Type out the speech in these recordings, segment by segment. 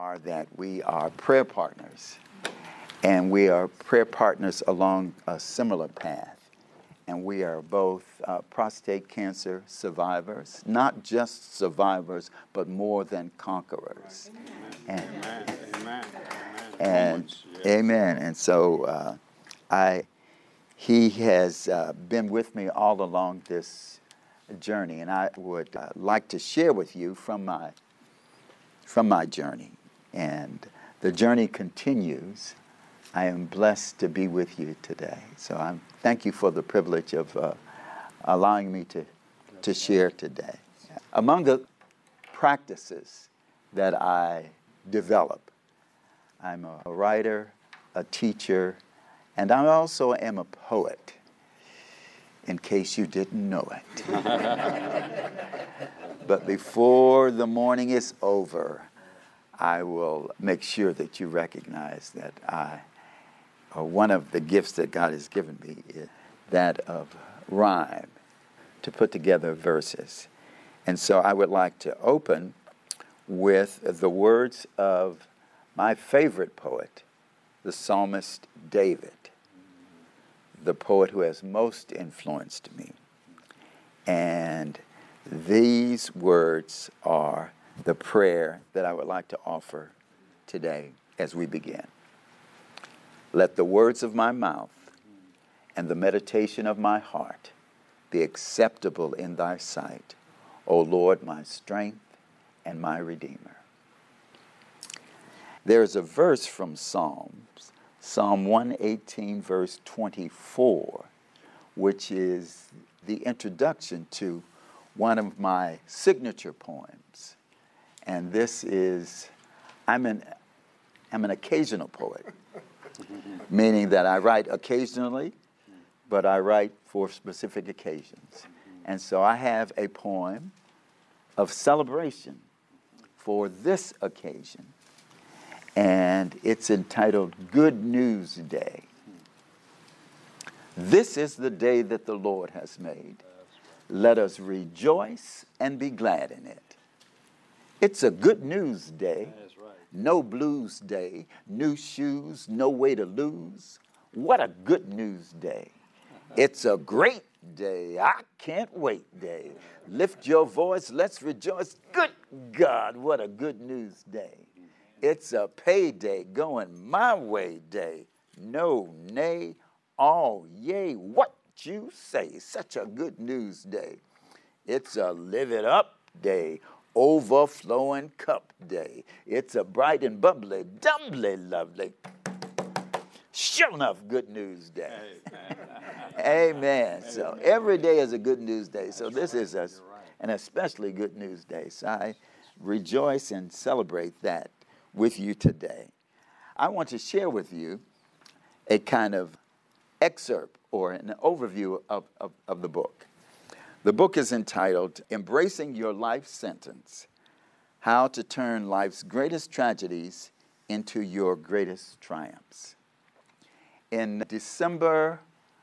are that we are prayer partners, and we are prayer partners along a similar path. And we are both prostate cancer survivors, not just survivors, but more than conquerors. Amen. Amen. And amen. And so he has been with me all along this journey, and I would like to share with you from my journey. And the journey continues. I am blessed to be with you today. So thank you for the privilege of allowing me to share today. Among the practices that I develop, I'm a writer, a teacher, and I also am a poet, in case you didn't know it. But before the morning is over, I will make sure that you recognize that one of the gifts that God has given me is that of rhyme, to put together verses. And so I would like to open with the words of my favorite poet, the psalmist David, the poet who has most influenced me. And these words are the prayer that I would like to offer today as we begin. Let the words of my mouth and the meditation of my heart be acceptable in thy sight, O Lord, my strength and my Redeemer. There is a verse from Psalms, Psalm 118, verse 24, which is the introduction to one of my signature poems. And this is, I'm an occasional poet, meaning that I write occasionally, but I write for specific occasions. And so I have a poem of celebration for this occasion, and it's entitled Good News Day. This is the day that the Lord has made. Let us rejoice and be glad in it. It's a good news day. No blues day, new shoes, no way to lose. What a good news day. It's a great day, I can't wait day. Lift your voice, let's rejoice. Good God, what a good news day. It's a payday, going my way day. No, nay, all yay, what you say. Such a good news day. It's a live it up day. Overflowing cup day. It's a bright and bubbly, doubly lovely, sure enough good news day. Amen. So every day is a good news day. So this is an especially good news day. So I rejoice and celebrate that with you today. I want to share with you a kind of excerpt or an overview of the book. The book is entitled Embracing Your Life Sentence, How to Turn Life's Greatest Tragedies into Your Greatest Triumphs. In December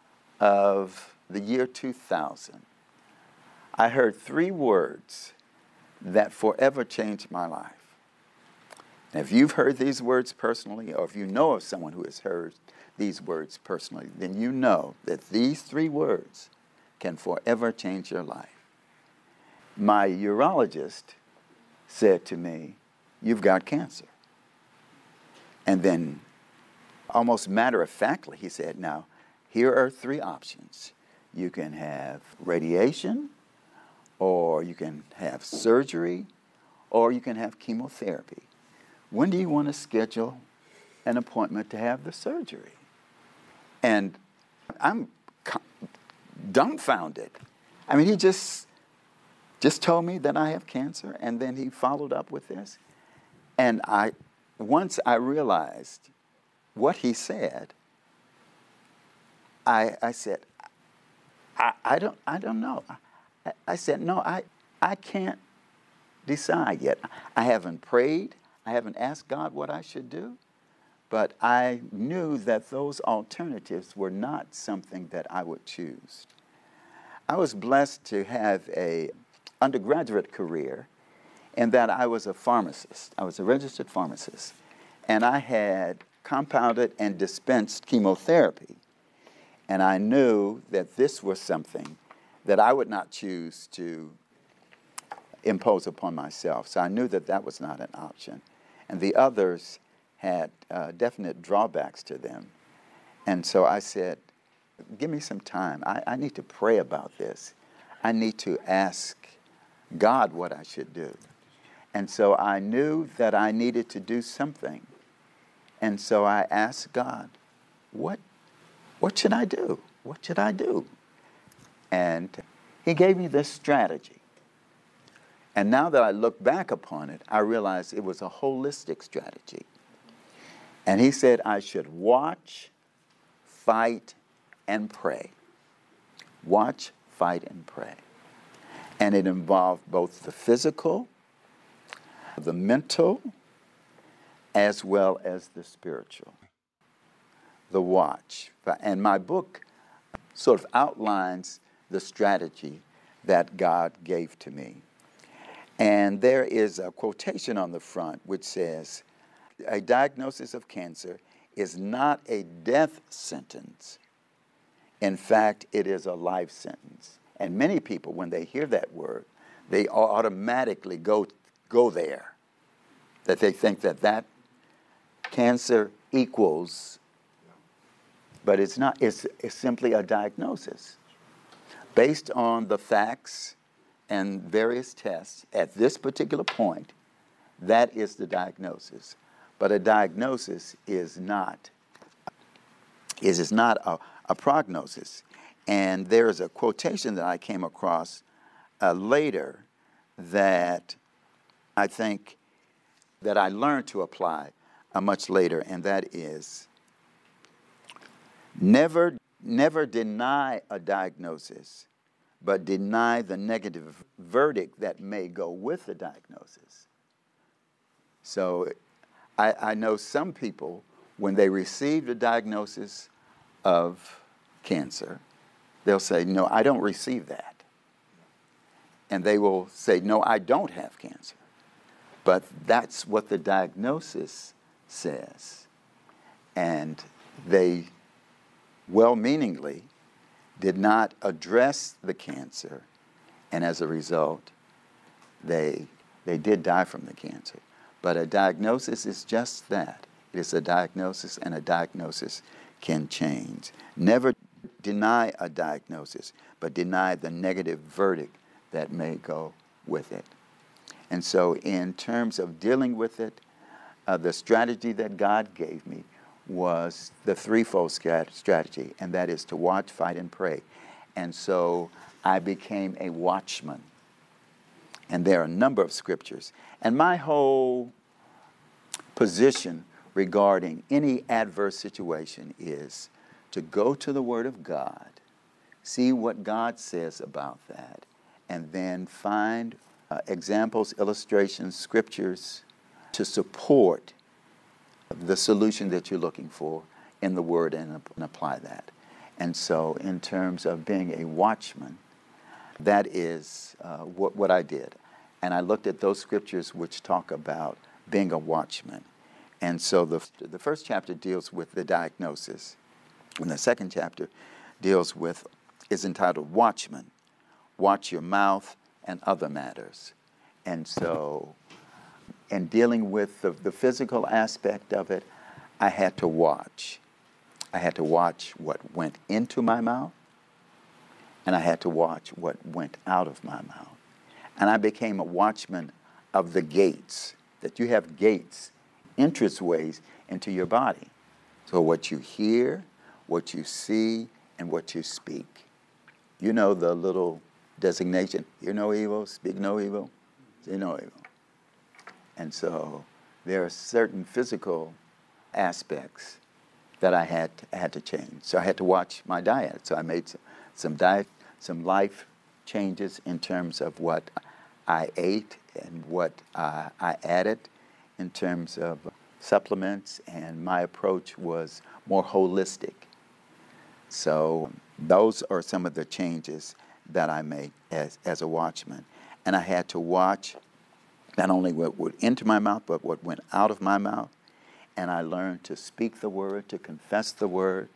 of the year 2000, I heard 3 words that forever changed my life. And if you've heard these words personally, or if you know of someone who has heard these words personally, then you know that these 3 words can forever change your life. My urologist said to me, "You've got cancer." And then, almost matter-of-factly, he said, "Now, here are 3 options. You can have radiation, or you can have surgery, or you can have chemotherapy. When do you want to schedule an appointment to have the surgery?" And I'm dumbfounded. I mean, he just told me that I have cancer, and then he followed up with this. And once I realized what he said, I said, I don't know. I said, no, I can't decide yet. I haven't prayed. I haven't asked God what I should do. But I knew that those alternatives were not something that I would choose. I was blessed to have an undergraduate career in that I was a pharmacist. I was a registered pharmacist. And I had compounded and dispensed chemotherapy. And I knew that this was something that I would not choose to impose upon myself. So I knew that that was not an option. And the others had definite drawbacks to them. And so I said, give me some time. I need to pray about this. I need to ask God what I should do. And so I knew that I needed to do something. And so I asked God, what should I do? What should I do? And he gave me this strategy. And now that I look back upon it, I realize it was a holistic strategy. And he said I should watch, fight, and pray. Watch, fight, and pray. And it involved both the physical, the mental, as well as the spiritual. The watch. And my book sort of outlines the strategy that God gave to me. And there is a quotation on the front which says, a diagnosis of cancer is not a death sentence. In fact, it is a life sentence. And many people, when they hear that word, they automatically go there. That they think that cancer equals, but it's not. It's simply a diagnosis. Based on the facts and various tests at this particular point, that is the diagnosis. But a diagnosis is not a prognosis. And there is a quotation that I came across later that I think that I learned to apply much later, and that is, never deny a diagnosis, but deny the negative verdict that may go with the diagnosis. So I know some people, when they receive the diagnosis of cancer, they'll say, no, I don't receive that. And they will say, no, I don't have cancer. But that's what the diagnosis says. And they well-meaningly did not address the cancer, and as a result, they did die from the cancer. But a diagnosis is just that. It is a diagnosis, and a diagnosis can change. Never deny a diagnosis, but deny the negative verdict that may go with it. And so in terms of dealing with it, the strategy that God gave me was the threefold strategy, and that is to watch, fight, and pray. And so I became a watchman. And there are a number of scriptures. And my whole position regarding any adverse situation is to go to the Word of God, see what God says about that, and then find examples, illustrations, scriptures to support the solution that you're looking for in the Word and apply that. And so in terms of being a watchman, that is what I did. And I looked at those scriptures which talk about being a watchman. And so the first chapter deals with the diagnosis, and the second chapter is entitled Watchman, Watch Your Mouth and Other Matters. And so in dealing with the physical aspect of it, I had to watch. I had to watch what went into my mouth, and I had to watch what went out of my mouth. And I became a watchman of the gates, that you have gates, entranceways into your body. So what you hear, what you see, and what you speak. You know the little designation, hear no evil, speak no evil, say no evil. And so there are certain physical aspects that I had to change. So I had to watch my diet. So I made some life changes in terms of what I ate and what I added in terms of supplements, and my approach was more holistic. So those are some of the changes that I made as a watchman. And I had to watch not only what went into my mouth, but what went out of my mouth. And I learned to speak the word, to confess the word,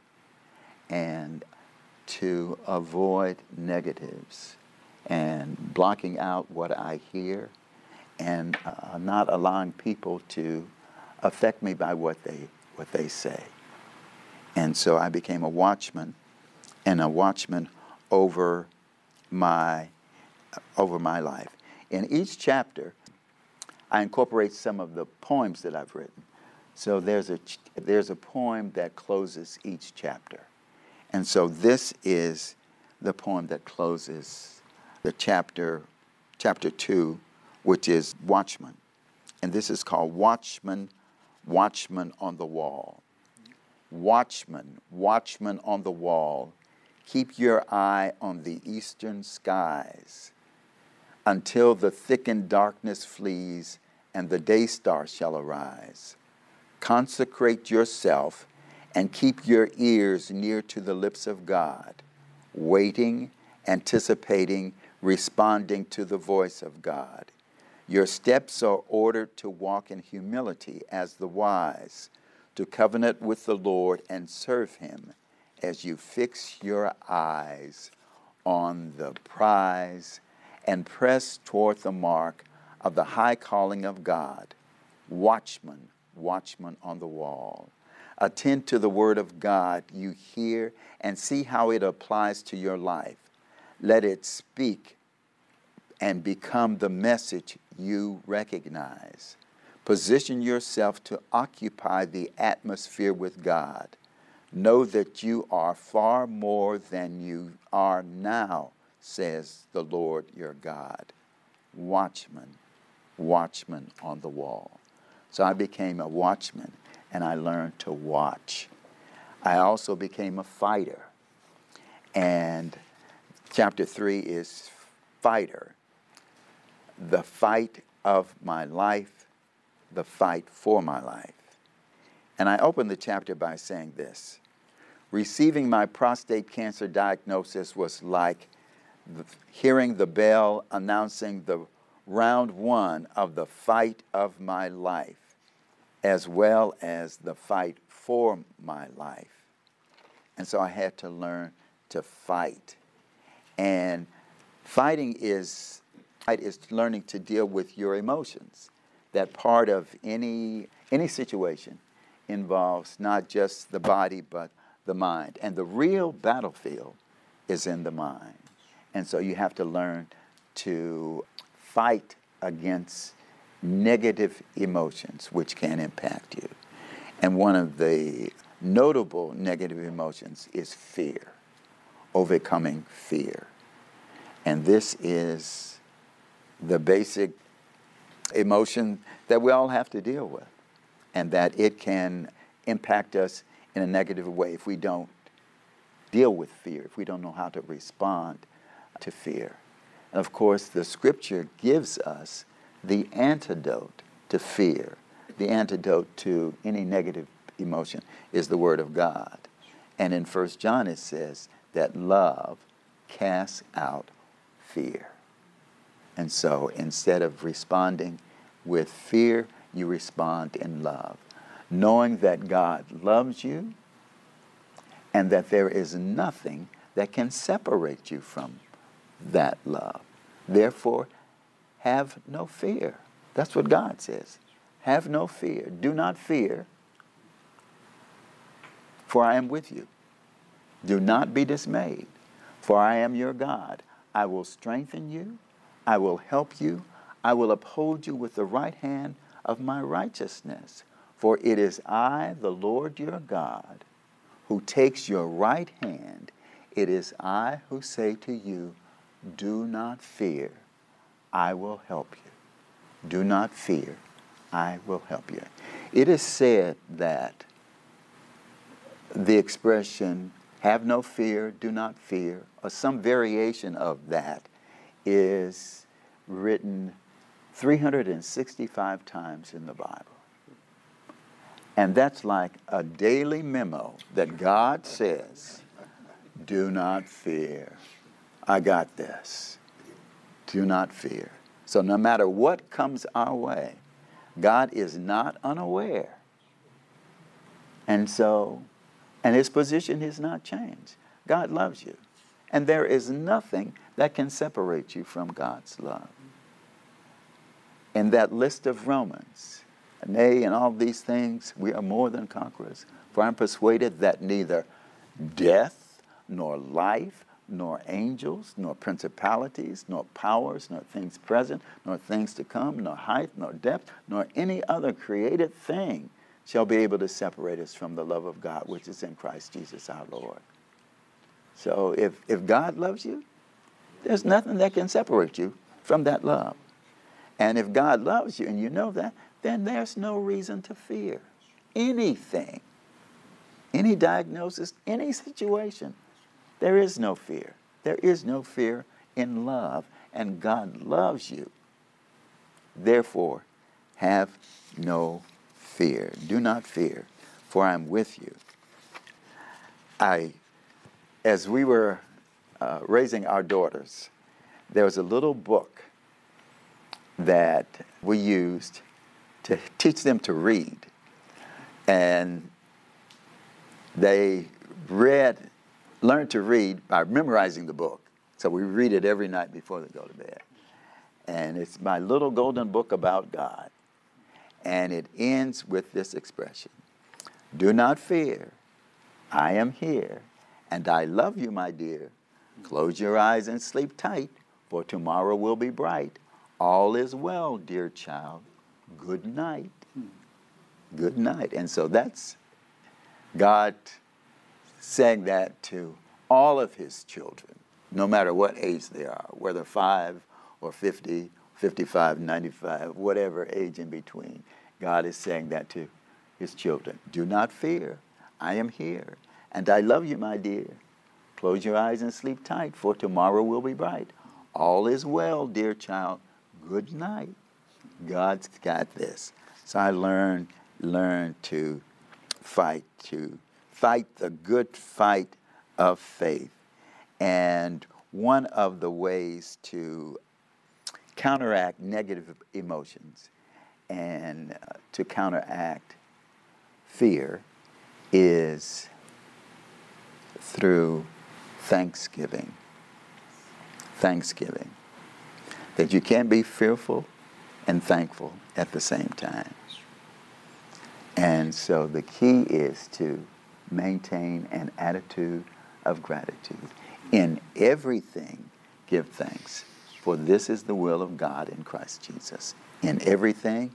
and to avoid negatives and blocking out what I hear and not allowing people to affect me by what they say. And so I became a watchman, and a watchman over my life. In each chapter, I incorporate some of the poems that I've written. So there's a poem that closes each chapter. And so this is the poem that closes the chapter 2, which is Watchman. And this is called Watchman, Watchman on the Wall. Watchman, watchman on the wall, keep your eye on the eastern skies until the thickened darkness flees and the day star shall arise. Consecrate yourself and keep your ears near to the lips of God, waiting, anticipating, responding to the voice of God. Your steps are ordered to walk in humility as the wise, to covenant with the Lord and serve him as you fix your eyes on the prize and press toward the mark of the high calling of God. Watchman, watchman on the wall. Attend to the word of God you hear and see how it applies to your life. Let it speak and become the message you recognize. Position yourself to occupy the atmosphere with God. Know that you are far more than you are now, says the Lord your God. Watchman, watchman on the wall. So I became a watchman, and I learned to watch. I also became a fighter. And chapter 3 is fighter. The fight of my life, the fight for my life. And I opened the chapter by saying this. Receiving my prostate cancer diagnosis was like hearing the bell announcing the round 1 of the fight of my life, as well as the fight for my life. And so I had to learn to fight. And fighting is learning to deal with your emotions. That part of any situation involves not just the body, but the mind. And the real battlefield is in the mind. And so you have to learn to fight against negative emotions, which can impact you. And one of the notable negative emotions is fear, overcoming fear. And this is the basic emotion that we all have to deal with, and that it can impact us in a negative way if we don't deal with fear, if we don't know how to respond to fear. And of course, the scripture gives us the antidote to fear. The antidote to any negative emotion is the Word of God. And in 1 John it says that love casts out fear. And so instead of responding with fear, you respond in love, knowing that God loves you and that there is nothing that can separate you from that love. Therefore, have no fear. That's what God says. Have no fear. Do not fear, for I am with you. Do not be dismayed, for I am your God. I will strengthen you. I will help you. I will uphold you with the right hand of my righteousness. For it is I, the Lord your God, who takes your right hand. It is I who say to you, do not fear. I will help you. Do not fear. I will help you. It is said that the expression, have no fear, do not fear, or some variation of that is written 365 times in the Bible. And that's like a daily memo that God says, do not fear. I got this. Do not fear. So no matter what comes our way, God is not unaware. And his position has not changed. God loves you. And there is nothing that can separate you from God's love. In that list of Romans, nay, in all these things, we are more than conquerors. For I'm persuaded that neither death, nor life, nor angels, nor principalities, nor powers, nor things present, nor things to come, nor height, nor depth, nor any other created thing shall be able to separate us from the love of God, which is in Christ Jesus our Lord. So if God loves you, there's nothing that can separate you from that love. And if God loves you and you know that, then there's no reason to fear anything, any diagnosis, any situation. There is no fear. There is no fear in love, and God loves you. Therefore, have no fear. Do not fear, for I am with you. As we were raising our daughters, there was a little book that we used to teach them to read. And they learned to read by memorizing the book. So we read it every night before they go to bed. And it's my little golden book about God. And it ends with this expression: do not fear, I am here, and I love you, my dear. Close your eyes and sleep tight, for tomorrow will be bright. All is well, dear child. Good night. Good night. And so that's God saying that to all of his children, no matter what age they are, whether 5 or 50, 55, 95, whatever age in between. God is saying that to his children. Do not fear. I am here. And I love you, my dear. Close your eyes and sleep tight, for tomorrow will be bright. All is well, dear child. Good night. God's got this. So I learned to fight the good fight of faith. And one of the ways to counteract negative emotions and to counteract fear is through thanksgiving. Thanksgiving. That you can be fearful and thankful at the same time. And so the key is to maintain an attitude of gratitude. In everything, give thanks, for this is the will of God in Christ Jesus. In everything,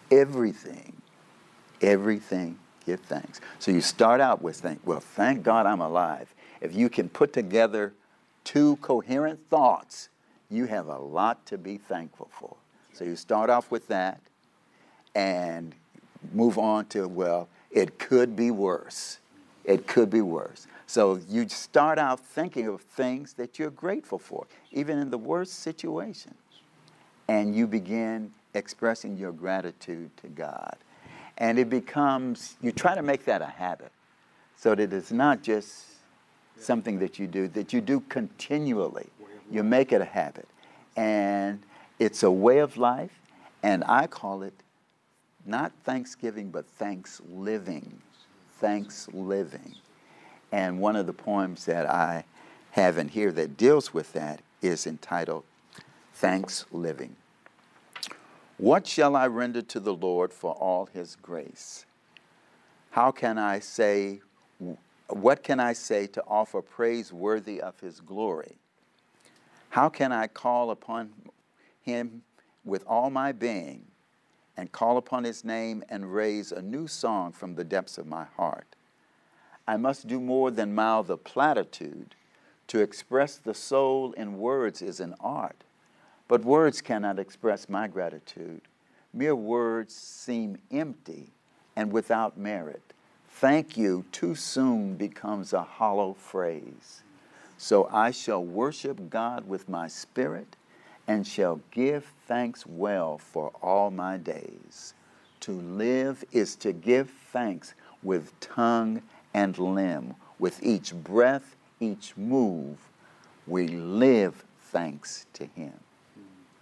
give thanks. So you start out with thank God I'm alive. If you can put together 2 coherent thoughts, you have a lot to be thankful for. So you start off with that and move on to, it could be worse. It could be worse. So you start out thinking of things that you're grateful for, even in the worst situations. And you begin expressing your gratitude to God. And it becomes, you try to make that a habit so that it's not just something that you do continually. You make it a habit. And it's a way of life, and I call it not thanksgiving, but thanks living. Thanks living. And one of the poems that I have in here that deals with that is entitled Thanks Living. What shall I render to the Lord for all his grace? What can I say to offer praise worthy of his glory? How can I call upon him with all my being and call upon his name and raise a new song from the depths of my heart? I must do more than mouth a platitude. To express the soul in words is an art, but words cannot express my gratitude. Mere words seem empty and without merit. Thank you too soon becomes a hollow phrase. So I shall worship God with my spirit and shall give thanks well for all my days. To live is to give thanks with tongue and limb. With each breath, each move, we live thanks to him.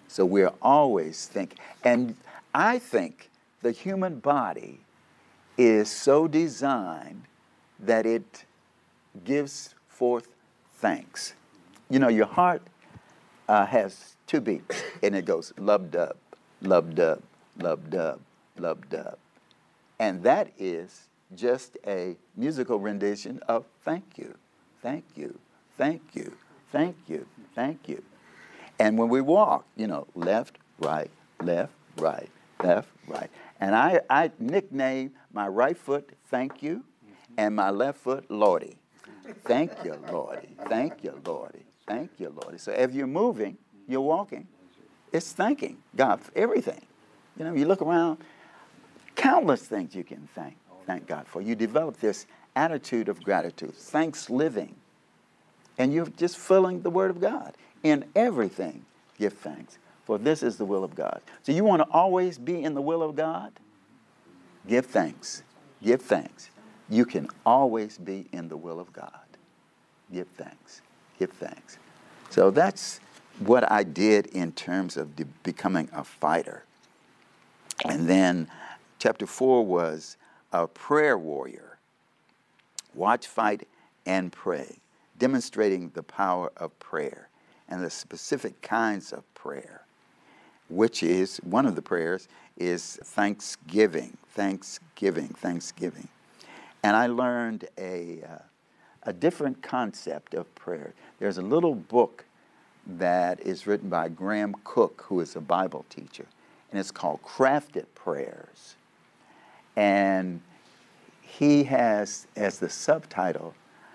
So we're always thinking. And I think the human body is so designed that it gives forth thanks. You know, your heart has two beats, and it goes lub-dub, lub-dub, lub-dub, lub-dub. And that is just a musical rendition of thank you, thank you, thank you, thank you, thank you. And when we walk, you know, left, right, left, right, left, right. And I nicknamed my right foot thank you and my left foot Lordy. Thank you, Lordy. Thank you, Lordy. Thank you, Lordy. So if you're moving, you're walking, it's thanking God for everything. You know, you look around, countless things you can thank God for. You develop this attitude of gratitude, thanks living. And you're just filling the Word of God. In everything, give thanks, for this is the will of God. So you want to always be in the will of God? Give thanks. Give thanks. You can always be in the will of God. Give thanks. Give thanks. So that's what I did in terms of becoming a fighter. And then chapter 4 was a prayer warrior. Watch, fight, and pray, demonstrating the power of prayer and the specific kinds of prayer, which is, one of the prayers is thanksgiving, thanksgiving, thanksgiving. And I learned a different concept of prayer. There's a little book that is written by Graham Cook, who is a Bible teacher, and it's called Crafted Prayers. And he has, as the subtitle,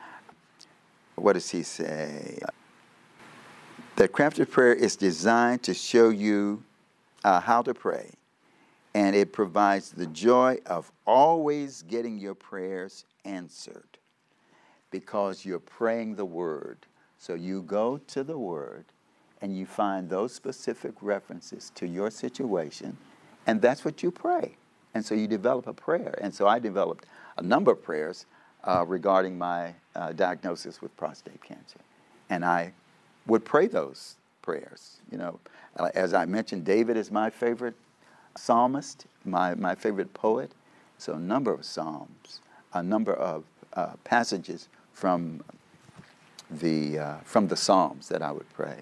what does he say? That crafted prayer is designed to show you how to pray, and it provides the joy of always getting your prayers answered because you're praying the Word. So you go to the Word and you find those specific references to your situation, and that's what you pray. And so you develop a prayer. And so I developed a number of prayers regarding my diagnosis with prostate cancer. And I would pray those prayers. You know, as I mentioned, David is my favorite psalmist, my favorite poet. So a number of psalms, a number of passages from the Psalms that I would pray.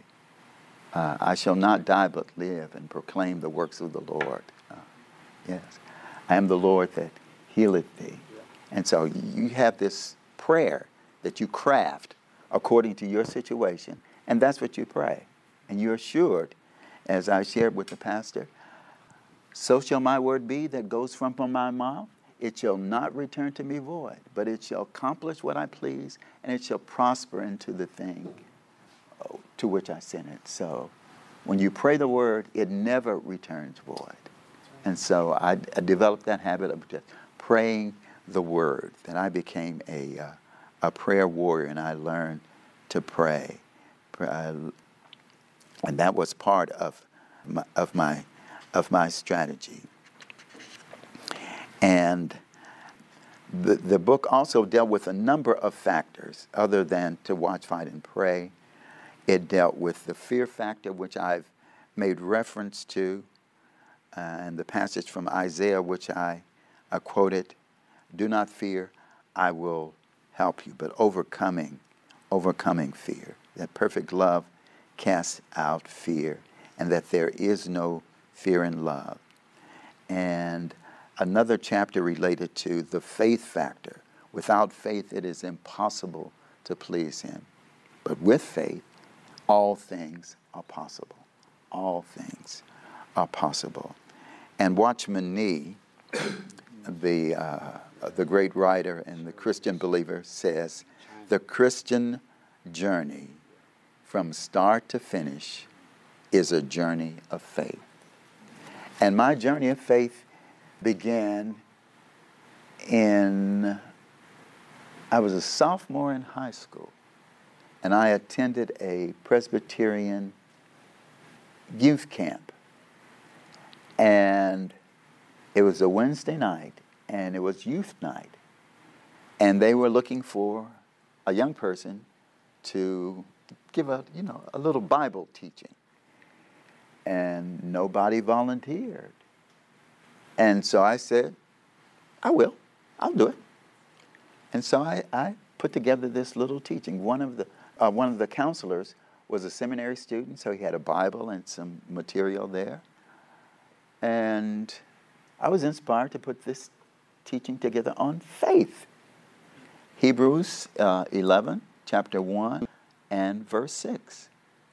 I shall not die but live and proclaim the works of the Lord. Yes, I am the Lord that healeth thee. And so you have this prayer that you craft according to your situation, and that's what you pray. And you're assured, as I shared with the pastor, so shall my word be that goes from my mouth. It shall not return to me void, but it shall accomplish what I please, and it shall prosper into the thing to which I sent it. So when you pray the word, it never returns void. And so I developed that habit of just praying the word. Then I became a prayer warrior, and I learned to pray. And that was part of my strategy. And the book also dealt with a number of factors other than to watch, fight, and pray. It dealt with the fear factor, which I've made reference to, and the passage from Isaiah, which I quoted, "Do not fear, I will help you," but overcoming fear. That perfect love casts out fear, and that there is no fear in love. And another chapter related to the faith factor. Without faith, it is impossible to please Him. But with faith, all things are possible. All things are possible. And Watchman Nee, the great writer and the Christian believer, says, the Christian journey from start to finish is a journey of faith. And my journey of faith began I was a sophomore in high school, and I attended a Presbyterian youth camp. And it was a Wednesday night, and it was youth night. And they were looking for a young person to give a little Bible teaching. And nobody volunteered. And so I said, I will. I'll do it. And so I put together this little teaching. One of the counselors was a seminary student, so he had a Bible and some material there. And I was inspired to put this teaching together on faith. Hebrews 11, chapter 1 and verse 6.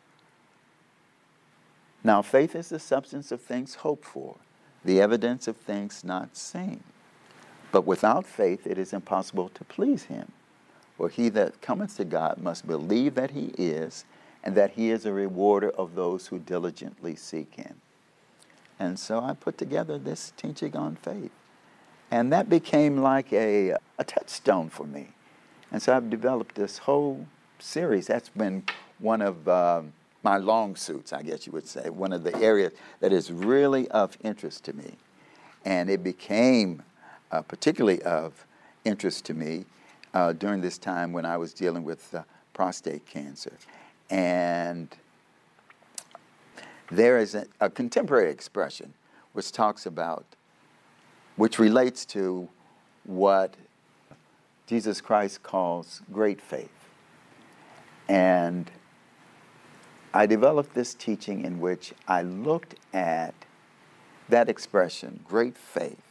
Now faith is the substance of things hoped for, the evidence of things not seen. But without faith it is impossible to please him. For he that cometh to God must believe that he is, and that he is a rewarder of those who diligently seek him. And so I put together this teaching on faith. And that became like a touchstone for me. And so I've developed this whole series. That's been one of my long suits, I guess you would say, one of the areas that is really of interest to me. And it became particularly of interest to me during this time when I was dealing with prostate cancer. And there is a contemporary expression which talks about, which relates to what Jesus Christ calls great faith. And I developed this teaching in which I looked at that expression, great faith.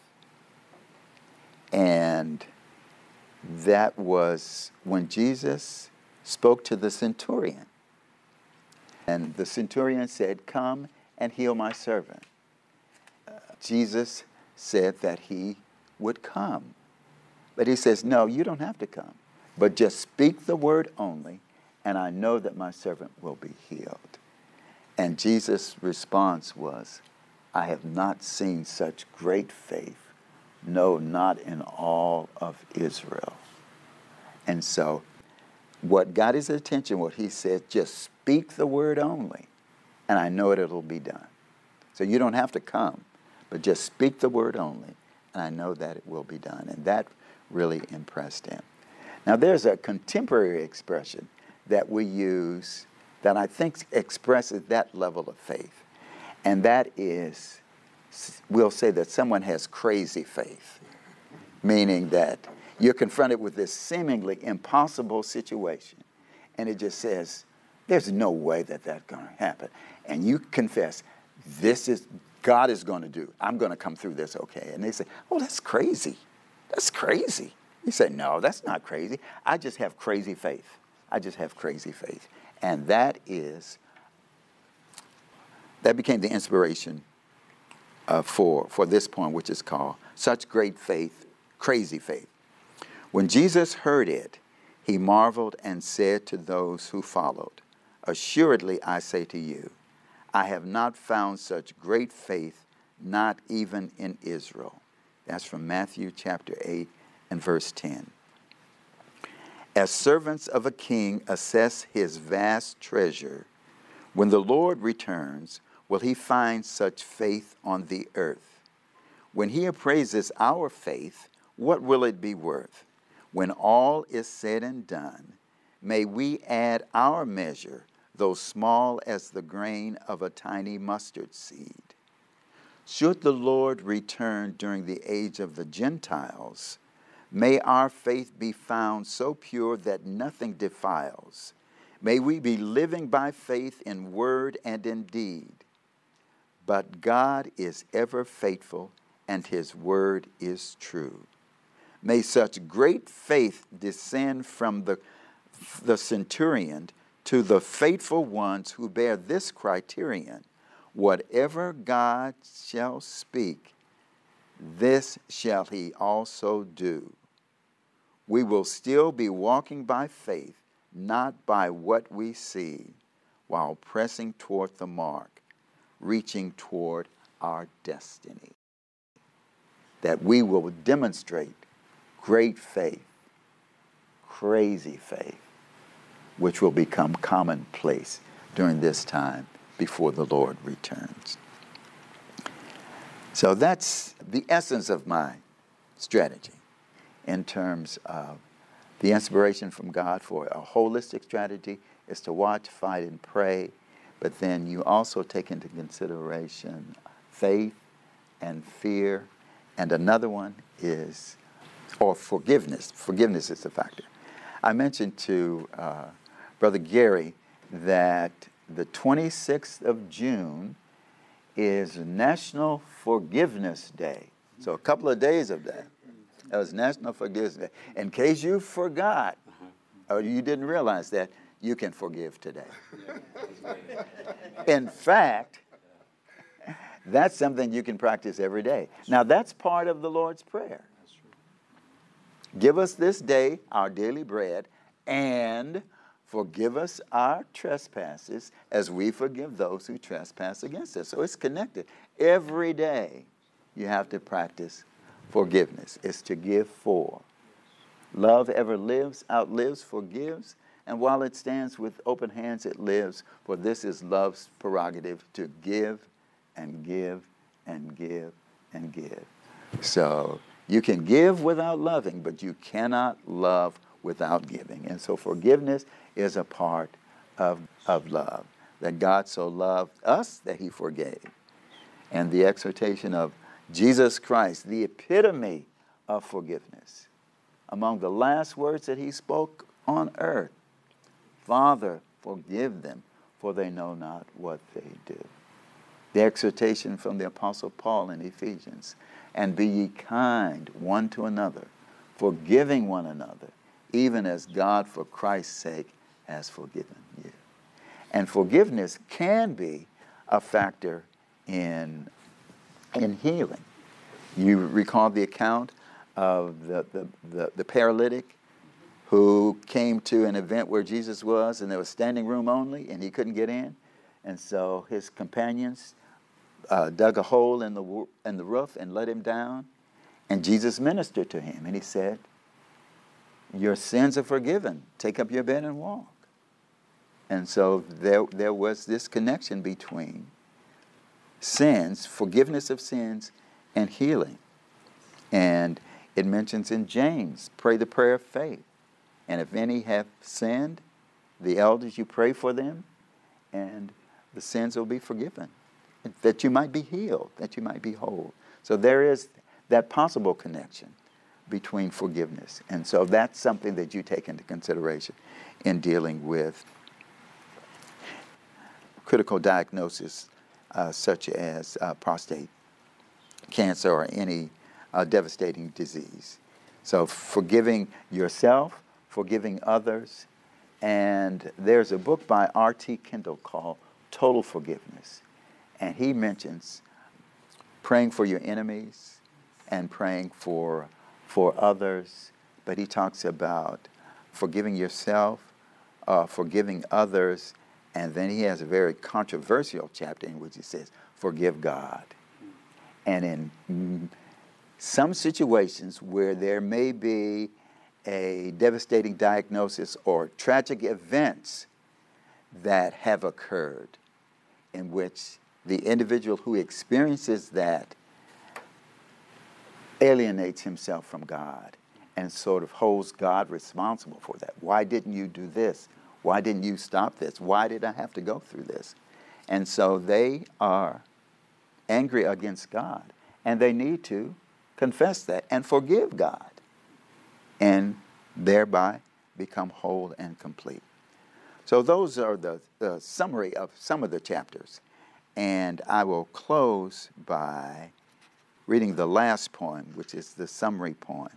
And that was when Jesus spoke to the centurion. And the centurion said, "Come and heal my servant." Jesus said that he would come. But he says, "No, you don't have to come. But just speak the word only, and I know that my servant will be healed." And Jesus' response was, "I have not seen such great faith, no, not in all of Israel." And so what got his attention, what he said, just speak the word only, and I know it'll be done. So you don't have to come, but just speak the word only, and I know that it will be done. And that really impressed him. Now there's a contemporary expression that we use that I think expresses that level of faith. And that is, we'll say that someone has crazy faith, meaning that you're confronted with this seemingly impossible situation, and it just says, there's no way that that's going to happen. And you confess, God is going to do. I'm going to come through this okay. And they say, "Oh, that's crazy. That's crazy." You say, "No, that's not crazy. I just have crazy faith. I just have crazy faith." And that became the inspiration for this poem, which is called "Such Great Faith, Crazy Faith." When Jesus heard it, he marveled and said to those who followed, "Assuredly, I say to you, I have not found such great faith, not even in Israel." That's from Matthew chapter 8 and verse 10. As servants of a king assess his vast treasure, when the Lord returns, will he find such faith on the earth? When he appraises our faith, what will it be worth? When all is said and done, may we add our measure, though small as the grain of a tiny mustard seed. Should the Lord return during the age of the Gentiles, may our faith be found so pure that nothing defiles. May we be living by faith in word and in deed. But God is ever faithful, and his word is true. May such great faith descend from the centurion to the faithful ones who bear this criterion: whatever God shall speak, this shall he also do. We will still be walking by faith, not by what we see, while pressing toward the mark, reaching toward our destiny. That we will demonstrate great faith, crazy faith, which will become commonplace during this time before the Lord returns. So that's the essence of my strategy in terms of the inspiration from God for a holistic strategy is to watch, fight, and pray, but then you also take into consideration faith and fear, and another one is, or forgiveness. Forgiveness is a factor. I mentioned to Brother Gary that the 26th of June is National Forgiveness Day. So a couple of days of that. That was National Forgiveness Day. In case you forgot or you didn't realize that, you can forgive today. In fact, that's something you can practice every day. Now, that's part of the Lord's Prayer. Give us this day our daily bread, and forgive us our trespasses as we forgive those who trespass against us. So it's connected. Every day you have to practice forgiveness. It's to give for. Love ever lives, outlives, forgives, and while it stands with open hands, it lives. For this is love's prerogative, to give and give and give and give. So you can give without loving, but you cannot love without giving. And so forgiveness is a part of love, that God so loved us that he forgave. And the exhortation of Jesus Christ, the epitome of forgiveness, among the last words that he spoke on earth, Father, forgive them, for they know not what they do. The exhortation from the Apostle Paul in Ephesians, and be ye kind one to another, forgiving one another, even as God for Christ's sake has forgiven you. And forgiveness can be a factor in healing. You recall the account of the paralytic who came to an event where Jesus was, and there was standing room only, and he couldn't get in. And so his companions dug a hole in the roof and let him down. And Jesus ministered to him, and he said, your sins are forgiven. Take up your bed and walk. And so there was this connection between sins, forgiveness of sins, and healing. And it mentions in James, pray the prayer of faith. And if any have sinned, the elders, you pray for them, and the sins will be forgiven, that you might be healed, that you might be whole. So there is that possible connection between forgiveness. And so that's something that you take into consideration in dealing with critical diagnosis such as prostate cancer or any devastating disease. So forgiving yourself, forgiving others. And there's a book by R.T. Kendall called Total Forgiveness. And he mentions praying for your enemies and praying for others. But he talks about forgiving yourself, forgiving others. And then he has a very controversial chapter in which he says, forgive God. And in some situations where there may be a devastating diagnosis or tragic events that have occurred in which the individual who experiences that alienates himself from God and sort of holds God responsible for that. Why didn't you do this? Why didn't you stop this? Why did I have to go through this? And so they are angry against God, and they need to confess that and forgive God, and thereby become whole and complete. So those are the summary of some of the chapters. And I will close by reading the last poem, which is the summary poem.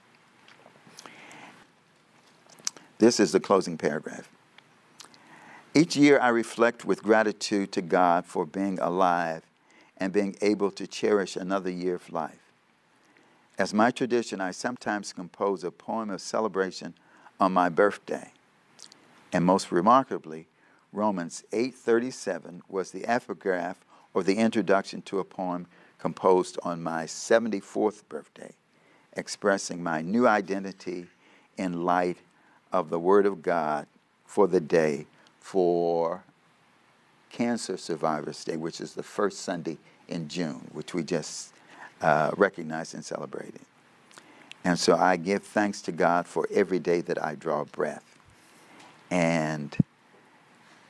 This is the closing paragraph. Each year I reflect with gratitude to God for being alive and being able to cherish another year of life. As my tradition, I sometimes compose a poem of celebration on my birthday. And most remarkably, Romans 8:37 was the epigraph or the introduction to a poem composed on my 74th birthday, expressing my new identity in light of the Word of God for the day for Cancer Survivors Day, which is the first Sunday in June, which we just recognized and celebrated. And so I give thanks to God for every day that I draw breath. And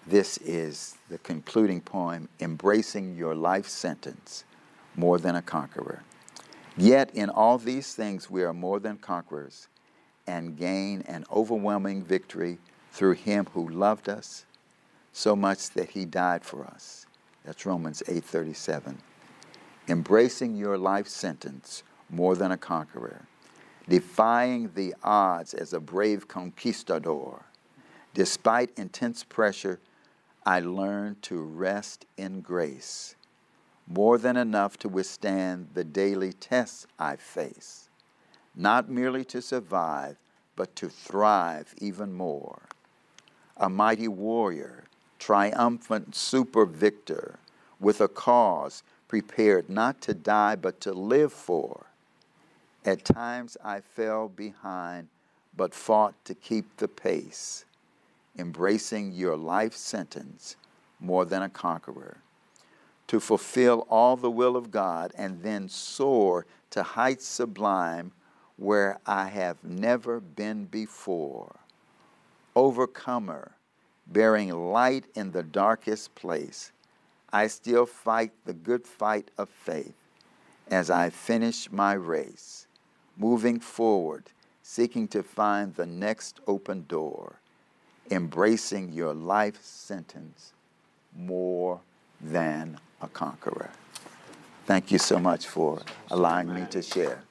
This is the concluding poem, Embracing Your Life Sentence, More Than a Conqueror. Yet in all these things we are more than conquerors and gain an overwhelming victory through him who loved us so much that he died for us. That's Romans 8:37. Embracing your life sentence more than a conqueror, defying the odds as a brave conquistador. Despite intense pressure, I learned to rest in grace, more than enough to withstand the daily tests I face, not merely to survive, but to thrive even more. A mighty warrior, triumphant super victor, with a cause prepared not to die but to live for. At times I fell behind, but fought to keep the pace, embracing your life sentence more than a conqueror, to fulfill all the will of God and then soar to heights sublime where I have never been before. Overcomer, bearing light in the darkest place, I still fight the good fight of faith as I finish my race, moving forward, seeking to find the next open door, embracing your life sentence more than a conqueror. Thank you so much for allowing me to share.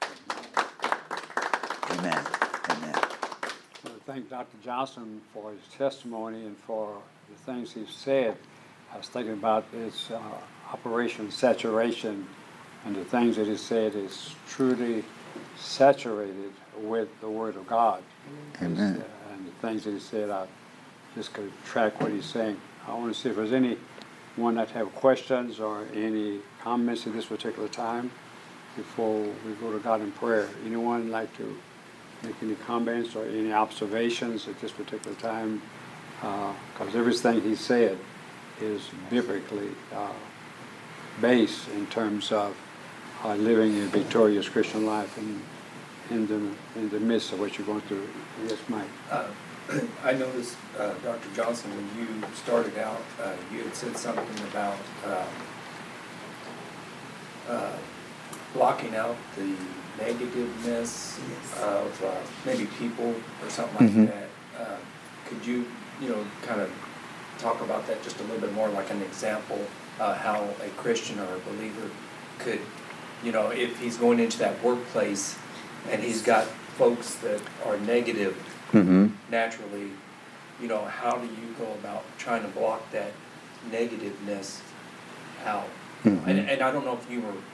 Amen. Amen. I thank Dr. Johnson for his testimony and for the things he said. I was thinking about this Operation Saturation, and the things that he said is truly saturated with the Word of God. Amen. And the things that he said, I just could track what he's saying. I want to see if there's anyone that have questions or any comments at this particular time before we go to God in prayer. Anyone like to make any comments or any observations at this particular time? Because everything he said is biblically based in terms of living a victorious Christian life in the midst of what you're going through. Yes, Mike. I noticed, Dr. Johnson, when you started out, you had said something about blocking out the negativeness of maybe people or something like that. Could you, kind of talk about that just a little bit more, like an example, how a Christian or a believer could, if he's going into that workplace and he's got folks that are negative, naturally, how do you go about trying to block that negativeness out? And I don't know if you were,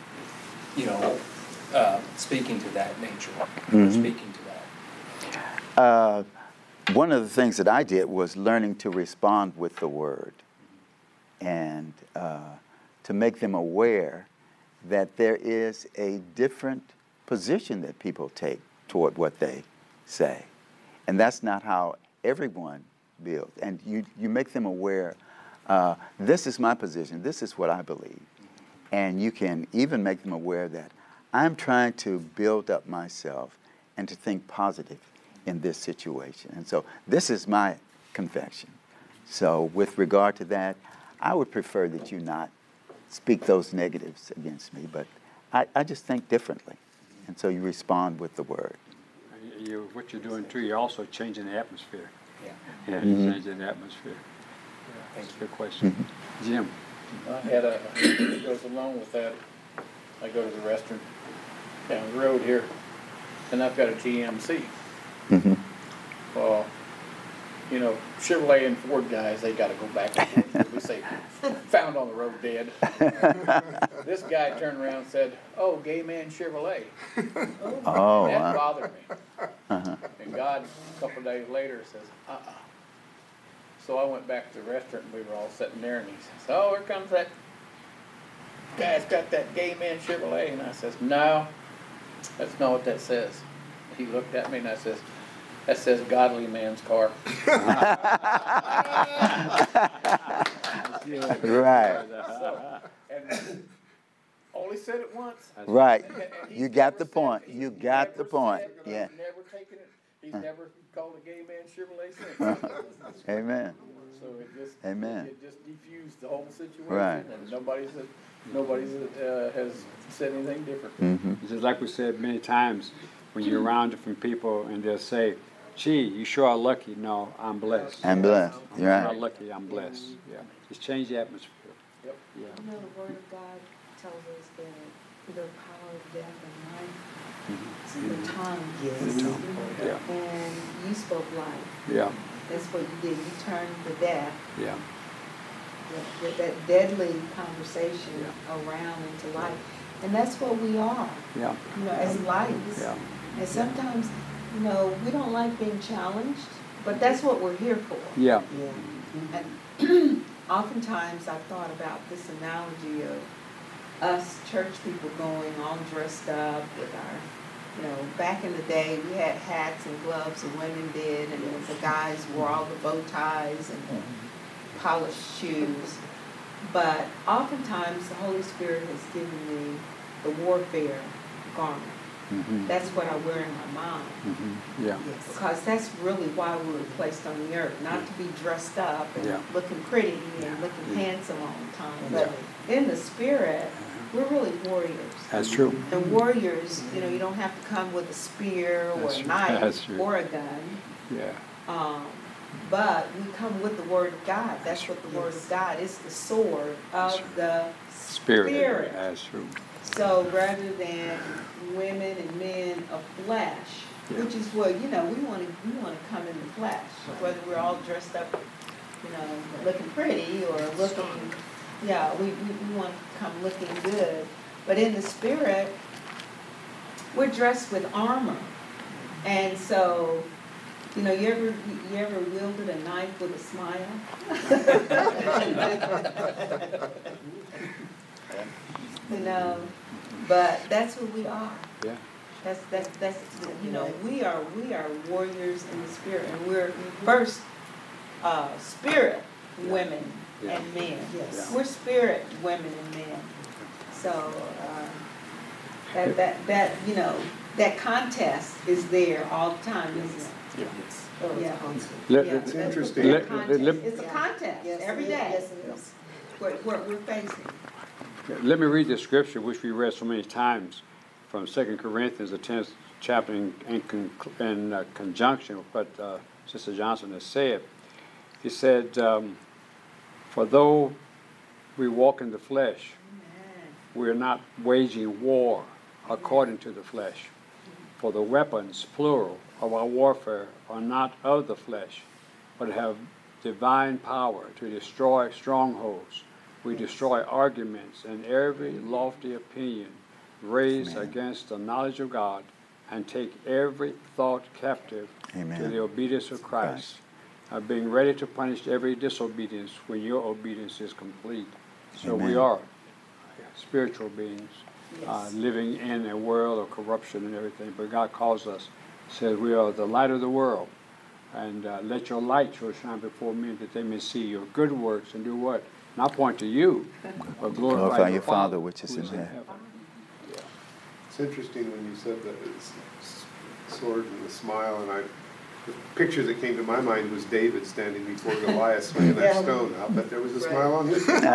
speaking to that nature, or speaking to that. One of the things that I did was learning to respond with the Word and to make them aware that there is a different position that people take toward what they say. And that's not how everyone builds. And you make them aware, this is my position, this is what I believe. And you can even make them aware that I'm trying to build up myself and to think positive in this situation. And so this is my confession. So with regard to that, I would prefer that you not speak those negatives against me, but I just think differently. And so you respond with the Word. What you're doing too, you're also changing the atmosphere. Yeah. Changing the atmosphere. That's a good question. Jim. I had it goes along with that. I go to the restaurant down the road here, and I've got a GMC. Well, Chevrolet and Ford guys, they got to go back and forth. We say, found on the road dead. This guy turned around and said, "Oh, gay man Chevrolet." Oh, That wow. bothered me. And God, a couple of days later, says, So I went back to the restaurant, and we were all sitting there, and he says, "Oh, here comes that guy's got that gay man Chevrolet." And I says, "No, that's not what that says." He looked at me, and I says, "That says godly man's car." Right. And only said it once. Right. And he's You got never the said- point. he's You got never the point. said- He's never taken it. He's never called a gay man Chevrolet since. Amen. So So it just, Amen. it just defused the whole situation. Right. And nobody has said anything different. Mm-hmm. It's just like we said many times, when you're around different people and they'll say, gee, you sure are lucky. No, I'm blessed. I'm blessed. You're I'm not right. lucky, I'm blessed. Yeah. Just change the atmosphere. Yep. Yeah. You know, the Word of God tells us that the power of death and life is in the tongue. Yes. Yeah. And you spoke life. Yeah. That's what you did. You turned the death, Yeah. that deadly conversation Yeah. around into life. And that's what we are, Yeah. you know, as lights. Yeah. And sometimes, you know, we don't like being challenged, but that's what we're here for. Yeah. And oftentimes I've thought about this analogy of us church people going all dressed up with our, you know, back in the day we had hats and gloves, the women did, and then the guys wore all the bow ties and polished shoes. But oftentimes the Holy Spirit has given me the warfare garment. Mm-hmm. That's what I wear in my mind. Mm-hmm. Yeah. Because that's really why we were placed on the earth, not to be dressed up and Yeah. looking pretty and looking Yeah. handsome all the time. But in the spirit, we're really warriors. That's true. And warriors, you know, you don't have to come with a spear or That's a true. knife That's true. or a gun. Yeah. But we come with the Word of God. That's what the Word of God is, the sword of the Spirit. That's true. So rather than women and men of flesh, Yeah. which is what, you know, we want to come in the flesh, whether we're all dressed up, you know, looking pretty or looking, we want to come looking good. But in the spirit, we're dressed with armor. And so, you know, you ever wielded a knife with a smile? You know, but that's who we are. Yeah. That's you know, we are warriors in the spirit, and we're first spirit women Yeah. and men. Yes. We're spirit women and men. So that you know, that contest is there all the time, isn't it? Yeah. Oh, yeah. Let- Yeah, let- that's interesting. what that contest- Let- It's a contest every day. Yes, it is. We're facing. Let me read the scripture which we read so many times from 2 Corinthians, the 10th chapter, in conjunction with what Sister Johnson has said. He said, for though we walk in the flesh, we are not waging war according to the flesh. For the weapons, plural, of our warfare are not of the flesh, but have divine power to destroy strongholds. We destroy arguments and every lofty opinion raised against the knowledge of God, and take every thought captive to the obedience of Christ, being ready to punish every disobedience when your obedience is complete. So we are spiritual beings living in a world of corruption and everything, but God calls us, says we are the light of the world, and let your light so shine before men that they may see your good works and do what? Not point to you, but glorify your Father which is who in heaven. Yeah. It's interesting when you said the sword and the smile, and the picture that came to my mind was David standing before Goliath swinging that stone. I'll bet there was a smile on his face.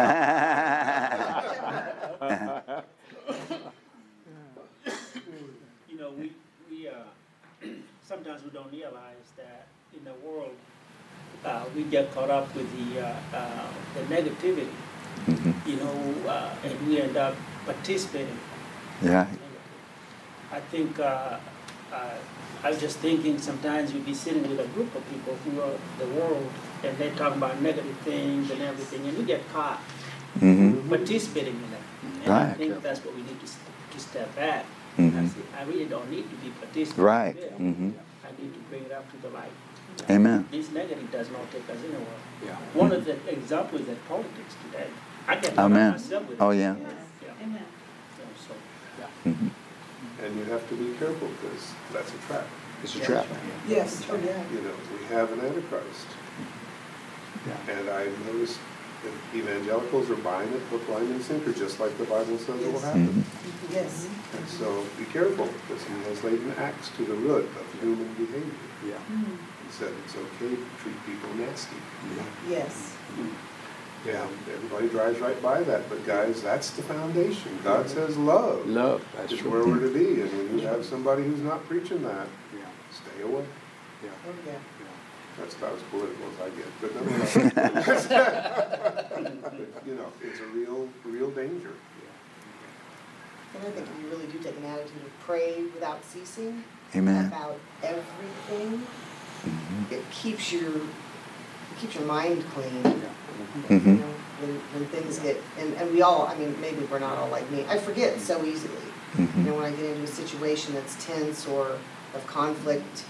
You know, we sometimes we don't realize that in the world we get caught up with the negativity, you know, and we end up participating. Yeah. I think I was just thinking sometimes you'd be sitting with a group of people who are the world, and they're talking about negative things and everything, and we get caught participating in that. And I Right. think that's what we need to step back. Mhm. I say, I really don't need to be participating Right. there. Mhm. I need to bring it up to the light. Amen. This negative does not take us anywhere. Yeah. One of the examples is that politics today. I get caught up Amen. myself with it. Oh, yeah. Yeah. Amen. So, Mhm. And you have to be careful because that's a trap. It's a trap. You know, we have an Antichrist. And I noticed And evangelicals are buying it hook, line, and sinker, just like the Bible says it will happen. Yes. And so be careful, because he has laid an axe to the root of human behavior. Yeah. He said it's okay to treat people nasty. Yes. Yeah, everybody drives right by that, but guys, that's the foundation. God says love. Love, that's Is true. where we're to be, and when you have somebody who's not preaching that, Yeah, stay away. yeah, Oh, yeah. yeah. That's about as political as I get, but nonetheless. But, you know, it's a real danger. And I think if you really do take an attitude of pray without ceasing Amen. about everything, Mhm. it keeps your mind clean. Mhm. You know, when things get, and we all, I mean, maybe we're not all like me, I forget so easily. You know, Mhm. when I get into a situation that's tense or of conflict,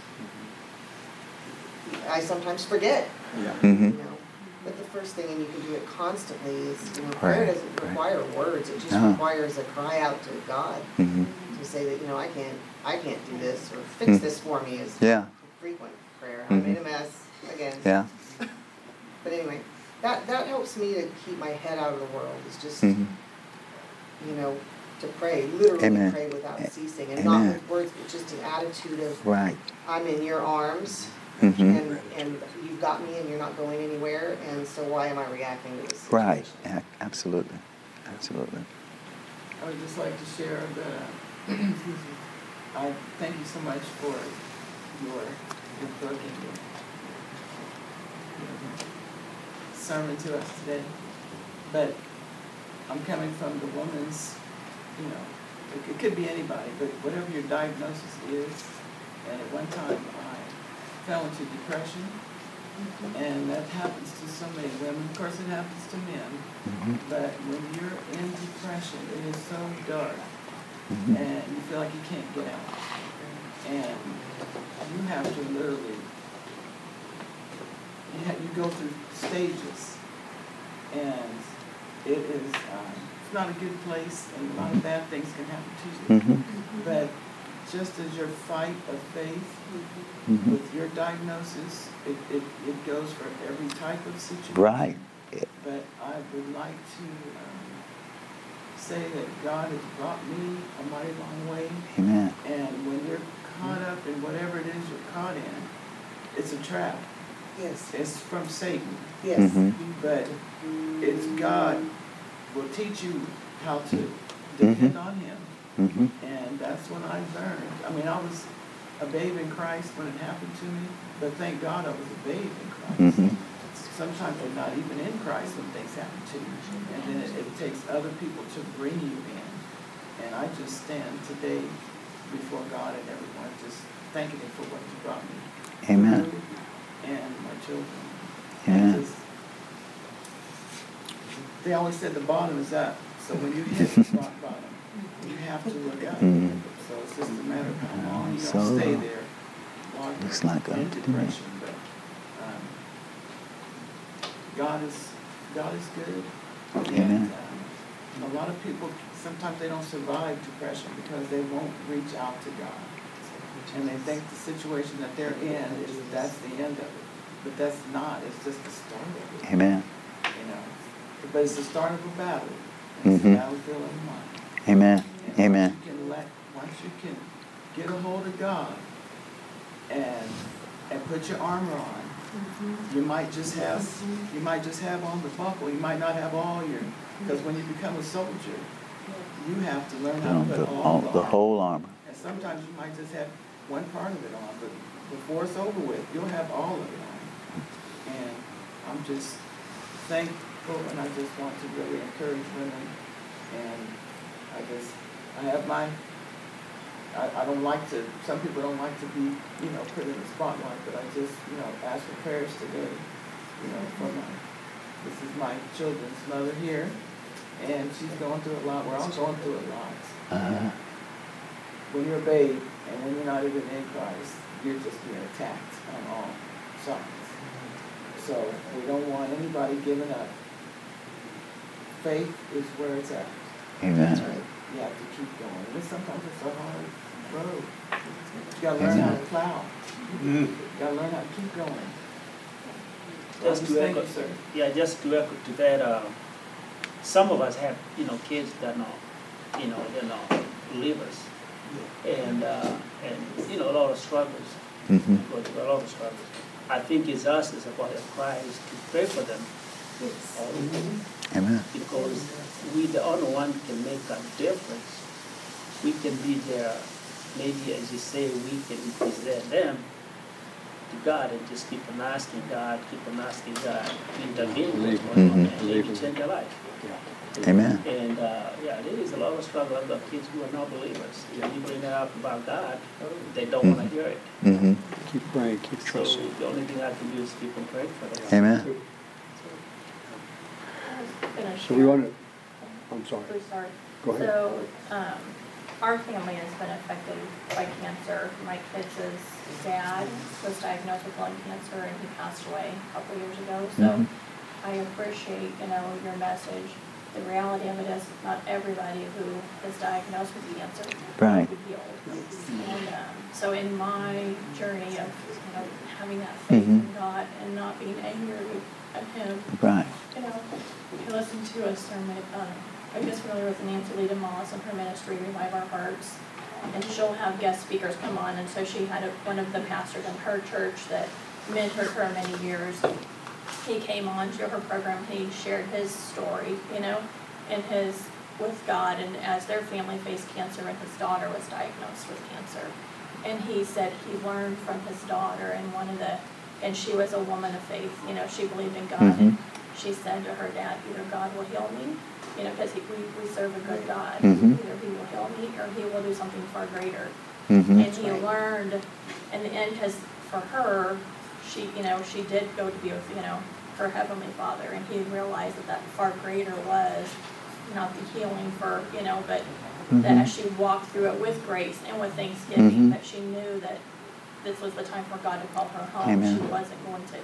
I sometimes forget, Yeah. Mhm. you know. But the first thing, and you can do it constantly, is, you know, prayer Right, doesn't right. require words, it just No. requires a cry out to God Mhm. to say that, you know, I can't do this, or fix Mm. this for me is Yeah. frequent prayer. I made a mess again. Yeah. But anyway, that helps me to keep my head out of the world, is just, Mhm. you know, to pray, literally Amen. pray without ceasing, and Amen. not with words, but just an attitude of, Right. I'm in your arms, Mhm. and you've got me and you're not going anywhere, and so why am I reacting to this Right. situation? Absolutely. Absolutely. I would just like to share that I thank you so much for your book and your sermon to us today. But I'm coming from the woman's, you know, it could be anybody, but whatever your diagnosis is, and at one time I fell into depression, and that happens to so many women. Of course, it happens to men. Mhm. But when you're in depression, it is so dark, Mhm. and you feel like you can't get out. And you have to literally, you go through stages, and it is, it's not a good place, and a lot of bad things can happen to you. Mhm. But just as your fight of faith Mhm. with your diagnosis, it goes for every type of situation. Right. But I would like to say that God has brought me a mighty long way. Amen. And when you're caught up in whatever it is you're caught in, it's a trap. Yes, It's from Satan. yes. Mhm. But it's God will teach you how to depend on Him. Mhm. And that's when I learned. I mean, I was a babe in Christ when it happened to me, but thank God I was a babe in Christ. Mhm. Sometimes you're not even in Christ when things happen to you. And then it takes other people to bring you in. And I just stand today before God and everyone, just thanking Him for what He brought me Amen. through, and my children. Amen. And just, they always said the bottom is up. So when you hit rock bottom, you have to look up. Mhm. So it's just a matter of how long you So, don't stay there. Longer looks like in up to me. depression. But God is good. Amen. And a lot of people, sometimes they don't survive depression because they won't reach out to God. And they think the situation that they're in that's the end of it. But that's not. It's just the start of it. Amen. You know. But it's the start of a battle. And it's a Mhm. battlefield of the mind. Amen. And Amen. once you can get a hold of God and put your armor on, you might just have on the buckle. You might not have all your, because when you become a soldier, you have to learn how to put all The whole armor. And sometimes you might just have one part of it on, but before it's over with, you'll have all of it on. And I'm just thankful, and I just want to really encourage women. And I don't like to, some people don't like to be, put in the spotlight, but I just, ask for prayers today, this is my children's mother here, and she's going through a lot, we're all going through a lot. Uh-huh. When you're a babe, and when you're not even in Christ, you're just being attacked on all sides. So we don't want anybody giving up. Faith is where it's at. Amen. That's right. You have to keep going. And sometimes it's a hard road. You gotta learn how to plow. You gotta learn how to keep going. Just to Thank echo, you, sir. yeah, just to echo to that, some of us have, kids that are not, they're not believers. And, a lot of struggles. Mhm. Go through a lot of struggles. I think it's us as a body of Christ to pray for them all the time, Amen. because we the only one can make a difference. We can be there, maybe as you say, we can present them to God and just keep on asking God to intervene in what's going on and maybe change their life. Amen. And, yeah, there is a lot of struggle. I've got kids who are not believers. When you bring it up about God, they don't want to hear it. Mm-hmm. Keep praying, keep So trusting. the only thing I can do is keep on praying for them. Amen. So we want to, I'm sorry, Please, sorry. go ahead. So, our family has been affected by cancer. My kids' dad was diagnosed with lung cancer and he passed away a couple years ago. So Mhm. I appreciate, your message. The reality of it is not everybody who is diagnosed with cancer Right. will be healed. And, so in my journey of, having that faith Mhm. in God and not being angry at him, Right. I listened to a sermon, I guess familiar with Nancy Leda Moss and her ministry, Revive Our Hearts. And she'll have guest speakers come on, and so she had one of the pastors in her church that mentored her many years. He came on to her program, he shared his story, and his, with God, and as their family faced cancer and his daughter was diagnosed with cancer. And he said he learned from his daughter and she was a woman of faith, she believed in God. And she said to her dad, either God will heal me, because we serve a good God. Mhm. Either he will heal me or he will do something far greater. Mm-hmm. And he learned in the end, because for her, she did go to be with, her Heavenly Father, and he realized that far greater was not the healing for, but that as she walked through it with grace and with thanksgiving, Mhm. that she knew that this was the time for God to call her home. Amen. She wasn't going to,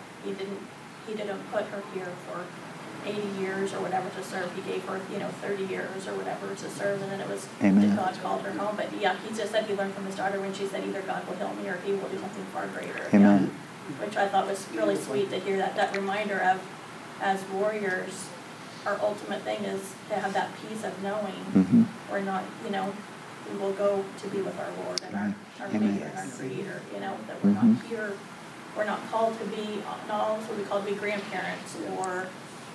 he didn't put her here for 80 years or whatever to serve. He gave her, 30 years or whatever to serve, and then it was Amen. that God called her home. But yeah, he just said he learned from his daughter when she said either God will heal me or he will do something far greater. Amen. Yeah. Which I thought was really sweet to hear that reminder of, as warriors, our ultimate thing is to have that peace of knowing Mm-hmm. we're not, we will go to be with our Lord and our Amen. Maker and our Creator, that we're not here, we're not called to be, not all of us will be called to be grandparents, or,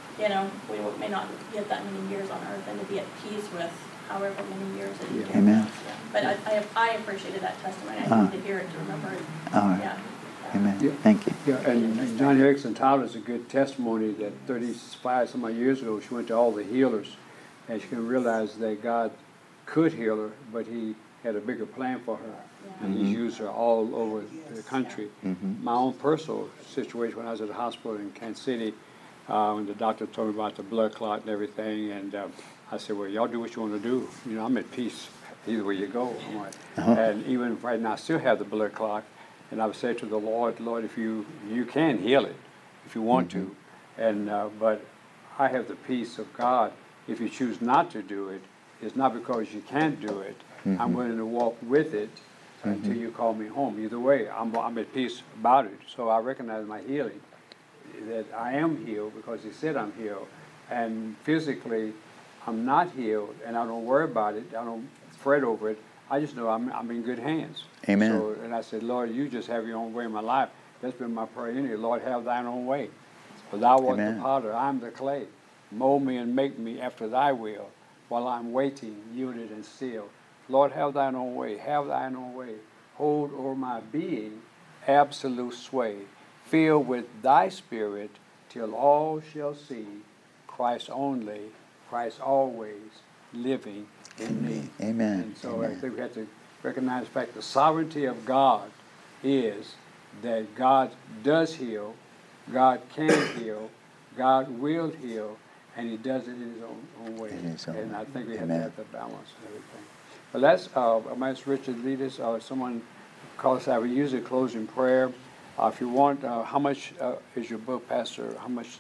we may not get that many years on earth, and to be at peace with however many years that He gives Amen. us. Yeah. But I appreciated that testimony, I needed to hear it to remember it. All right. Yeah. Amen. Yeah. Thank you. Yeah, and Johnny Erickson Tyler's a good testimony that 35 some odd years ago, she went to all the healers, and she can realize that God could heal her, but He had a bigger plan for her. And He's used her all over the country. Mhm. My own personal situation, when I was at the hospital in Kansas City, when the doctor told me about the blood clot and everything, and I said, well, y'all do what you want to do. I'm at peace either way you go. I'm like, and even right now, I still have the blood clot. And I would say to the Lord, if you can heal it, if you want to, and but I have the peace of God. If you choose not to do it, it's not because you can't do it. I'm willing to walk with it until you call me home. Either way, I'm at peace about it. So I recognize my healing, that I am healed because He said I'm healed, and physically I'm not healed, and I don't worry about it. I don't fret over it. I just know I'm in good hands. Amen. So, and I said, Lord, you just have your own way in my life. That's been my prayer anyway. Lord, have thine own way. For thou art Amen. the potter, I'm the clay. Mold me and make me after thy will, while I'm waiting, yielded and still. Lord, have thine own way, have thine own way. Hold o'er my being absolute sway. Fill with thy spirit till all shall see Christ only, Christ always, living in me. Amen. And so Amen. I think we have to recognize the fact the sovereignty of God is that God does heal, God can heal, God will heal, and He does it in His own way. In His own And I way. think we have Amen. to have the balance and everything. But let's, I'm ask Richard lead us, or someone call us out. We usually close in prayer. If you want, how much is your book, Pastor? How much?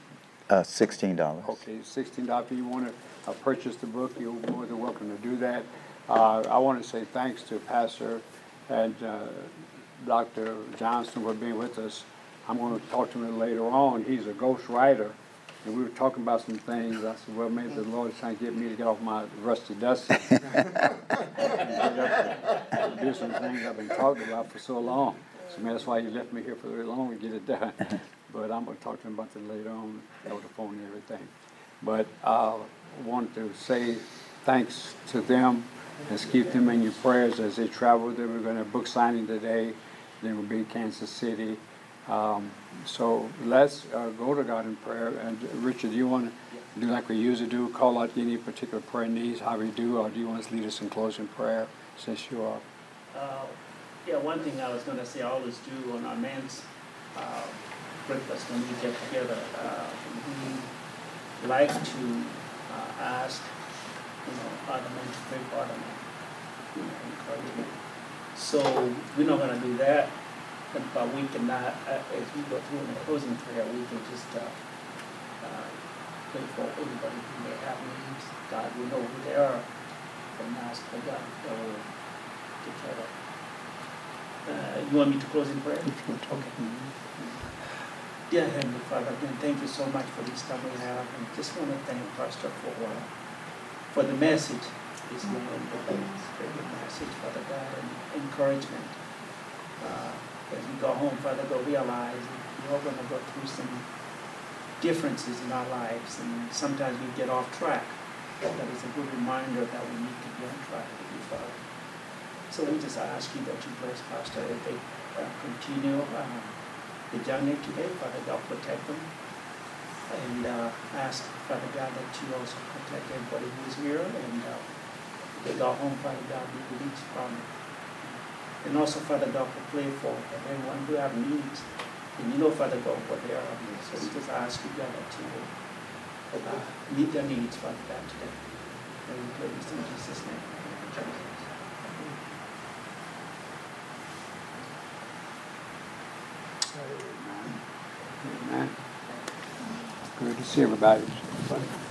$16. Okay, $16. If you want to purchase the book, you're more than welcome to do that. I want to say thanks to Pastor and Dr. Johnston for being with us I'm gonna talk to him later on. He's a ghost writer. And we were talking about some things. I said, well, maybe the Lord is trying to get me to get off my rusty dusty. And get up and do some things I've been talking about for so long. So maybe that's why you left me here for very long to get it done. But I'm going to talk to him about that later on, over the phone and everything. But I wanted to say thanks to them and keep them in your prayers as they travel. They were going to have book signing today. They will be in Kansas City. So let's go to God in prayer. And Richard, do you want to do like we usually do, call out any particular prayer needs, how we do, or do you want to lead us in closing prayer since you are? Yeah, one thing I was gonna say, I always do on our men's breakfast when we get together, we like to ask, other men to pray for them, encouragement. So we're not gonna do that, but we cannot, as we go through in the closing prayer, we can just pray for anybody who may have needs. God, we know who they are, and ask for God that will take care of. You want me to close in prayer? Okay. Dear Heavenly Father, again, thank you so much for this time we have, and just want to thank Pastor for the message this morning, the very good message, Father God, and encouragement. As we go home, Father God, realize we're all going to go through some differences in our lives, and sometimes we get off track. That is a good reminder that we need to be on track with you, Father. So we just ask you that you bless Pastor as they continue the journey today. Father God, protect them. And ask, Father God, that you also protect everybody who is here. And they go home, Father God, be released from it. And also, Father God, we pray for everyone who have needs. And you know, Father God, what they are. So we just ask you, God, that you will meet their needs, Father God, today. And we pray this in Jesus' name. Amen. Good to see everybody.